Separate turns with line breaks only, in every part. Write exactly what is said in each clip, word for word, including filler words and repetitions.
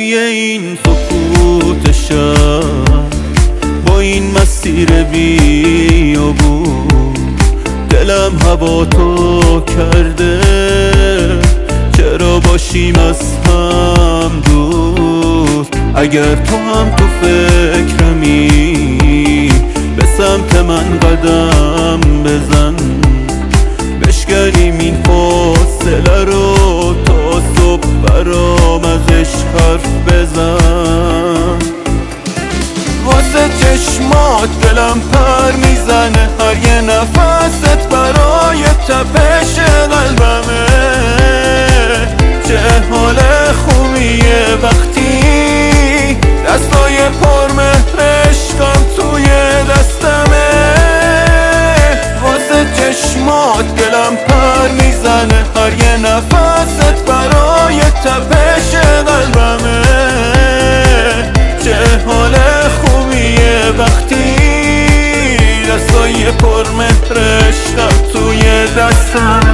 توی این سکوت شب با این مسیر بیابون دلم هوا تو کرده چرا باشیم از هم دور. اگر تو هم تو فکرمی به سمت من قدم بزن بشکنیم این فاصله رو تا صبح برام ازش حرف بزن. واسه چشمات دلم پر میزنه هر یه نفست برای تپش قلبمه. چه حال خوبیه وقتی دستای پرمهر عشقم توی دستمه. واسه چشمات دلم پر میزنه هر یه نفست برای تپش قلبمه. چه حال خوبیه وقتی دستای پرمهر عشقم توی دستمه.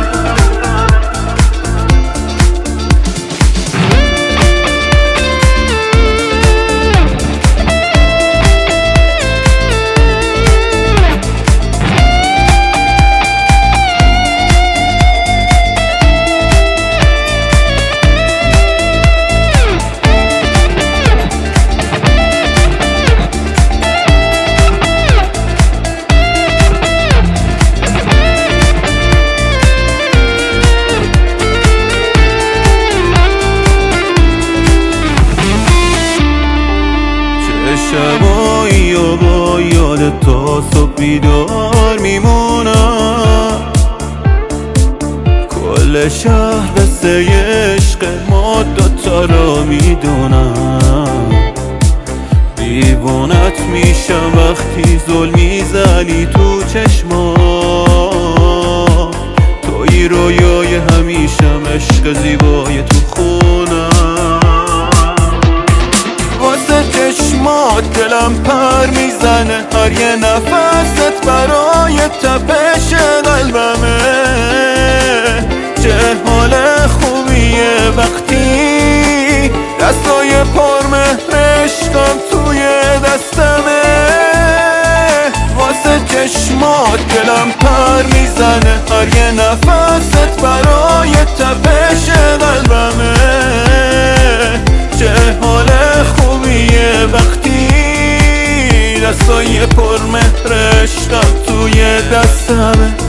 شبایی و با یاد تا صبح بیدار میمونم. کل شهر قصه عشق ما دوتا را میدونم. دیوانت میشم وقتی زل میزنی تو چشما. توی رویای همیشم عشق زیبای تو خونم. واسه چشمات دلم پر میزنه هر یه نفست برای تپش قلبمه. چه حال خوبیه وقتی دستای پرمهر عشقم توی دستمه. واسه چشمات دلم پر میزنه هر یه نفست برای تپش قلبمه. چه حال خوبیه وقتی دستای پرمهر عشقم توی دستمه.